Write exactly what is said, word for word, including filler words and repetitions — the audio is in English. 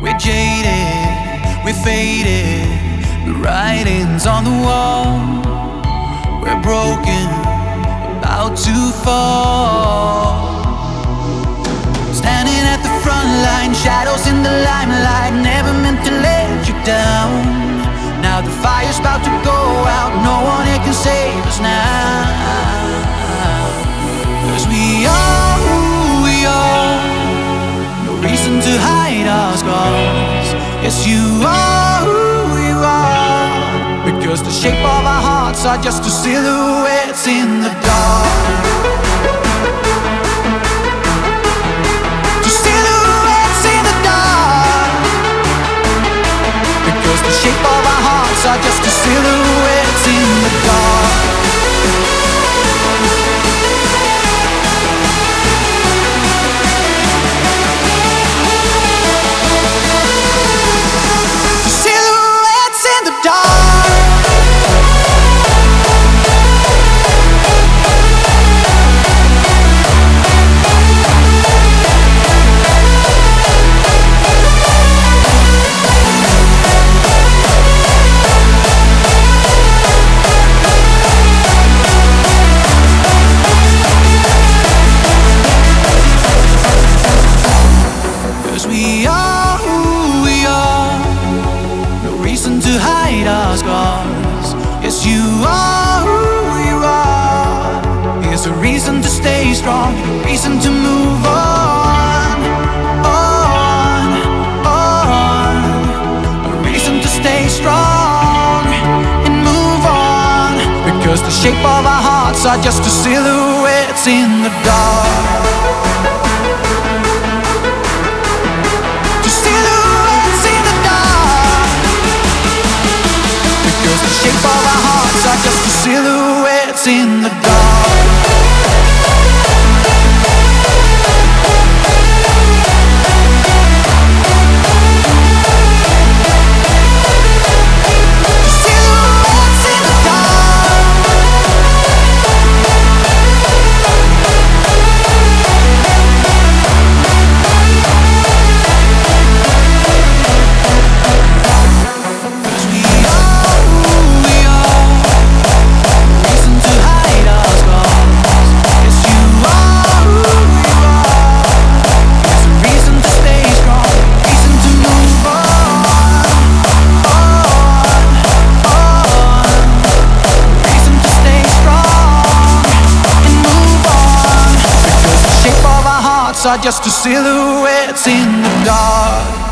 We're jaded, we're faded, the writing's on the wall. We're broken, about to fall. Standing at the front line, shadows in the limelight, never meant to let you down. Now the fire's about to go out, no one here can save us now. 'Cause we are who we are, no reason to hide our scars. Yes, you are who you are, because the shape of our hearts are just two silhouettes in the dark. Two silhouettes in the dark, because the shape of our hearts are just two silhouettes in the dark. We are who we are, no reason to hide our scars. Yes, you are who you are. Here's a reason to stay strong, a reason to move on, on, on. A reason to stay strong and move on, because the shape of our hearts are just two silhouettes in the dark. The shape of our hearts are just the silhouettes in the dark. Are just two silhouettes in the dark.